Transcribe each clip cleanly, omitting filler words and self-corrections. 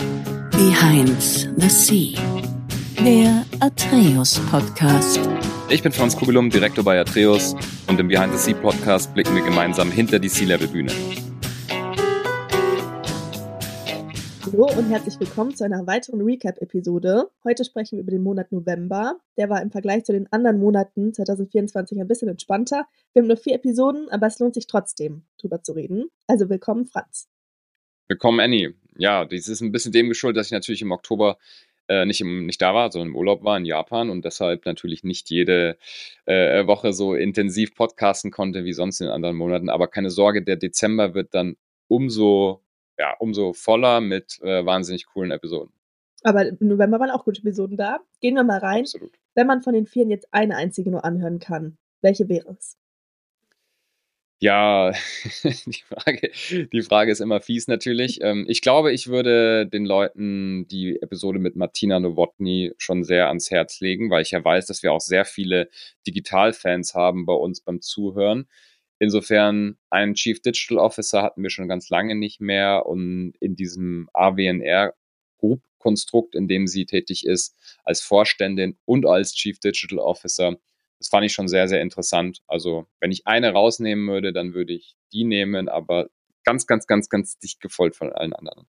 Behind the Sea, der Atreus Podcast. Ich bin Franz Kugelum, Direktor bei Atreus, und im Behind the Sea Podcast blicken wir gemeinsam hinter die Sea-Level-Bühne. Hallo und herzlich willkommen zu einer weiteren Recap-Episode. Heute sprechen wir über den Monat November. Der war im Vergleich zu den anderen Monaten 2024 ein bisschen entspannter. Wir haben nur 4 Episoden, aber es lohnt sich trotzdem, drüber zu reden. Also willkommen, Franz. Willkommen, Annie. Ja, dies ist ein bisschen dem geschuldet, dass ich natürlich im Oktober nicht da war, sondern im Urlaub war in Japan und deshalb natürlich nicht jede Woche so intensiv podcasten konnte wie sonst in den anderen Monaten. Aber keine Sorge, der Dezember wird dann umso voller mit wahnsinnig coolen Episoden. Aber im November waren auch gute Episoden da. Gehen wir mal rein. Absolut. Wenn man von den 4 jetzt eine einzige nur anhören kann, welche wäre es? Ja, die Frage ist immer fies natürlich. Ich glaube, ich würde den Leuten die Episode mit Martina Nowotny schon sehr ans Herz legen, weil ich ja weiß, dass wir auch sehr viele Digital-Fans haben bei uns beim Zuhören. Insofern, einen Chief Digital Officer hatten wir schon ganz lange nicht mehr, und in diesem AWNR-Group-Konstrukt, in dem sie tätig ist, als Vorständin und als Chief Digital Officer, das fand ich schon sehr, sehr interessant. Also, wenn ich eine rausnehmen würde, dann würde ich die nehmen, aber ganz, ganz, ganz, ganz dicht gefolgt von allen anderen.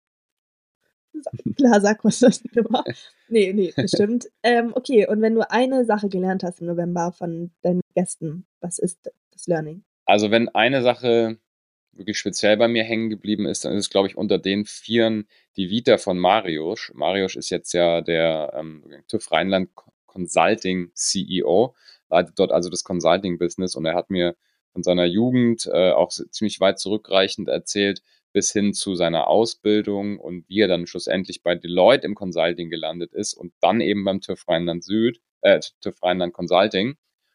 Klar, sag was das immer. Nee, bestimmt. Okay, und wenn du eine Sache gelernt hast im November von deinen Gästen, was ist das Learning? Also, wenn eine Sache wirklich speziell bei mir hängen geblieben ist, dann ist es, glaube ich, unter den 4 die Vita von Mariusz. Mariusz ist jetzt ja der TÜV Rheinland Consulting CEO, leitet dort also das Consulting-Business, und er hat mir von seiner Jugend auch ziemlich weit zurückreichend erzählt, bis hin zu seiner Ausbildung und wie er dann schlussendlich bei Deloitte im Consulting gelandet ist und dann eben beim TÜV Rheinland TÜV Rheinland Consulting.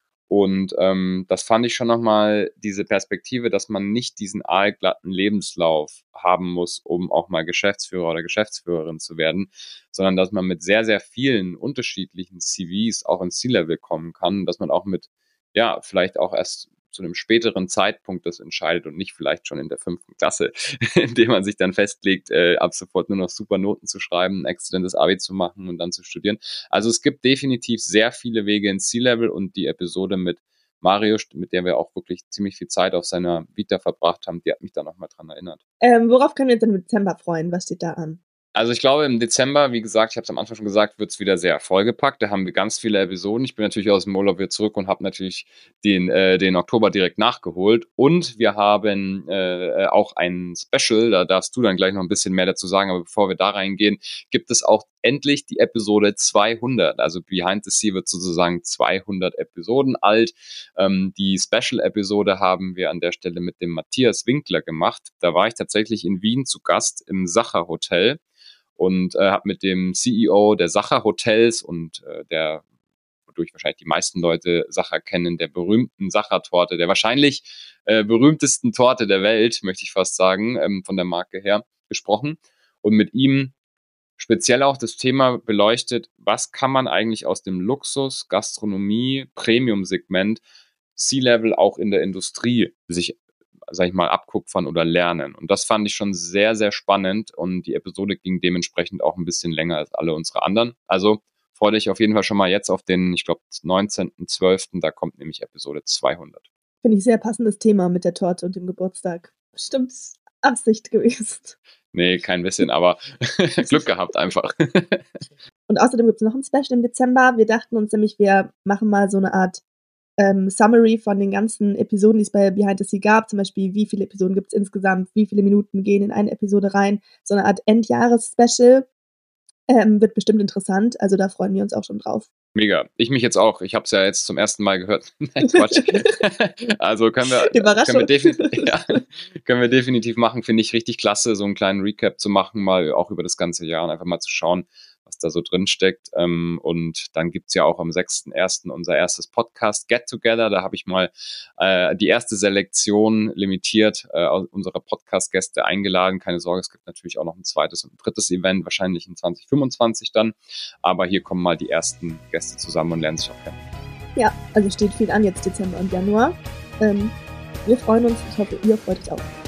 Und das fand ich schon nochmal diese Perspektive, dass man nicht diesen aalglatten Lebenslauf haben muss, um auch mal Geschäftsführer oder Geschäftsführerin zu werden, sondern dass man mit sehr, sehr vielen unterschiedlichen CVs auch ins C-Level kommen kann, dass man auch mit, vielleicht auch erst zu einem späteren Zeitpunkt das entscheidet und nicht vielleicht schon in der 5. Klasse, indem man sich dann festlegt, ab sofort nur noch super Noten zu schreiben, ein exzellentes Abi zu machen und dann zu studieren. Also es gibt definitiv sehr viele Wege ins C-Level, und die Episode mit Mariusz, mit der wir auch wirklich ziemlich viel Zeit auf seiner Vita verbracht haben, die hat mich da nochmal dran erinnert. Worauf können wir uns im Dezember freuen? Was steht da an? Also ich glaube, im Dezember, wie gesagt, ich habe es am Anfang schon gesagt, wird es wieder sehr vollgepackt. Da haben wir ganz viele Episoden. Ich bin natürlich aus dem Urlaub wieder zurück und habe natürlich den Oktober direkt nachgeholt. Und wir haben auch ein Special, da darfst du dann gleich noch ein bisschen mehr dazu sagen. Aber bevor wir da reingehen, gibt es auch endlich die Episode 200. Also Behind the Sea wird sozusagen 200 Episoden alt. Die Special-Episode haben wir an der Stelle mit dem Matthias Winkler gemacht. Da war ich tatsächlich in Wien zu Gast im Sacher Hotel und habe mit dem CEO der Sacher Hotels und wodurch wahrscheinlich die meisten Leute Sacher kennen, der berühmten Sacher-Torte, der wahrscheinlich berühmtesten Torte der Welt, möchte ich fast sagen, von der Marke her, gesprochen und mit ihm speziell auch das Thema beleuchtet, was kann man eigentlich aus dem Luxus, Gastronomie, Premium-Segment, C-Level auch in der Industrie sich, sag ich mal, abkupfern oder lernen. Und das fand ich schon sehr, sehr spannend, und die Episode ging dementsprechend auch ein bisschen länger als alle unsere anderen. Also freue dich auf jeden Fall schon mal jetzt auf den, ich glaube, 19.12., da kommt nämlich Episode 200. Finde ich sehr passendes Thema mit der Torte und dem Geburtstag. Bestimmt Absicht gewesen. Nee, kein bisschen, aber Glück gehabt einfach. Und außerdem gibt es noch ein Special im Dezember. Wir dachten uns nämlich, wir machen mal so eine Art Summary von den ganzen Episoden, die es bei Behind the Sea gab. Zum Beispiel, wie viele Episoden gibt es insgesamt, wie viele Minuten gehen in eine Episode rein. So eine Art Endjahres-Special. Wird bestimmt interessant. Also da freuen wir uns auch schon drauf. Mega. Ich mich jetzt auch. Ich habe es ja jetzt zum ersten Mal gehört. Nein, Quatsch. Also können wir definitiv machen. Finde ich richtig klasse, so einen kleinen Recap zu machen, mal auch über das ganze Jahr und einfach mal zu schauen, was da so drin steckt. Und dann gibt's ja auch am 6.1. unser erstes Podcast Get Together. Da habe ich mal die erste Selektion limitiert unserer Podcast-Gäste eingeladen. Keine Sorge, es gibt natürlich auch noch ein zweites und ein drittes Event, wahrscheinlich in 2025 dann. Aber hier kommen mal die ersten Gäste zusammen und lernen sich auch kennen. Ja, also steht viel an jetzt Dezember und Januar. Wir freuen uns. Ich hoffe, ihr freut euch auch.